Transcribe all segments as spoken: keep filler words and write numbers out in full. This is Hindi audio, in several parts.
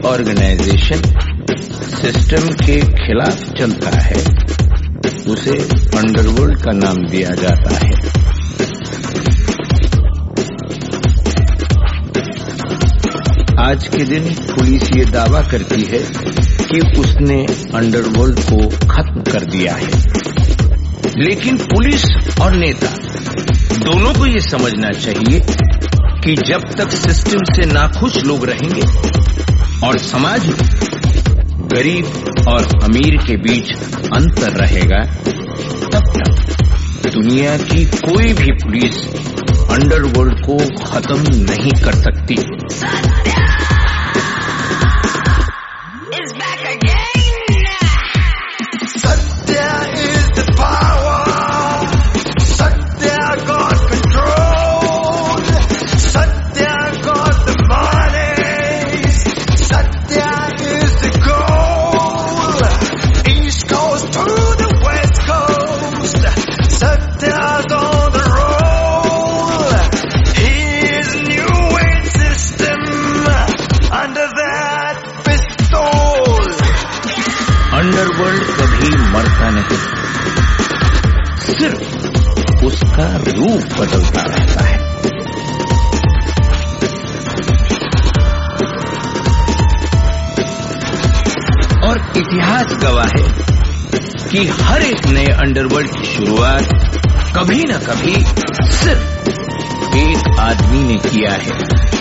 ऑर्गेनाइजेशन सिस्टम के खिलाफ चलता है उसे अंडरवर्ल्ड का नाम दिया जाता है। आज के दिन पुलिस ये दावा करती है कि उसने अंडरवर्ल्ड को खत्म कर दिया है, लेकिन पुलिस और नेता दोनों को ये समझना चाहिए कि जब तक सिस्टम से नाखुश लोग रहेंगे और समाज में गरीब और अमीर के बीच अंतर रहेगा, तब तक दुनिया की कोई भी पुलिस अंडरवर्ल्ड को खत्म नहीं कर सकती। अंडरवर्ल्ड कभी मरता नहीं, सिर्फ उसका रूप बदलता रहता है। और इतिहास गवाह है कि हर एक नए अंडरवर्ल्ड की शुरुआत कभी न कभी सिर्फ एक आदमी ने किया है।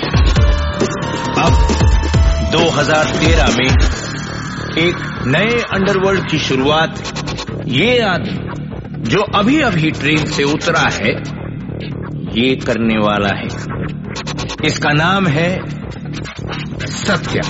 अब दो हज़ार तेरह में एक नए अंडरवर्ल्ड की शुरुआत ये आदमी जो अभी अभी ट्रेन से उतरा है ये करने वाला है। इसका नाम है सत्या।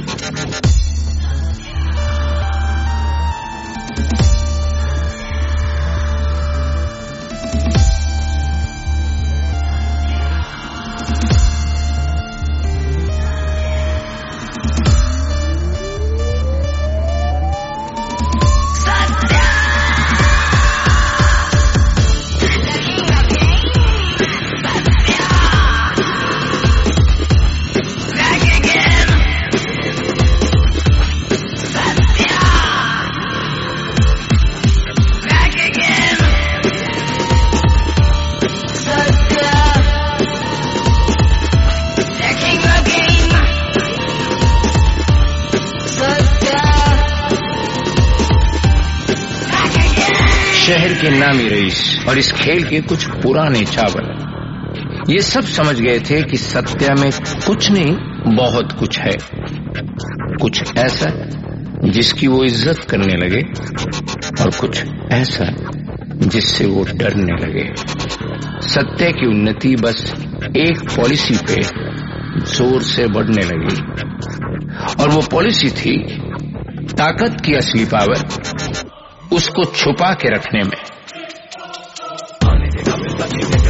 शहर के नामी रईस और इस खेल के कुछ पुराने चावल ये सब समझ गए थे कि सत्या में कुछ नहीं बहुत कुछ है, कुछ ऐसा जिसकी वो इज्जत करने लगे और कुछ ऐसा जिससे वो डरने लगे। सत्या की उन्नति बस एक पॉलिसी पे जोर से बढ़ने लगी और वो पॉलिसी थी ताकत की असली पावर उसको छुपा के रखने में।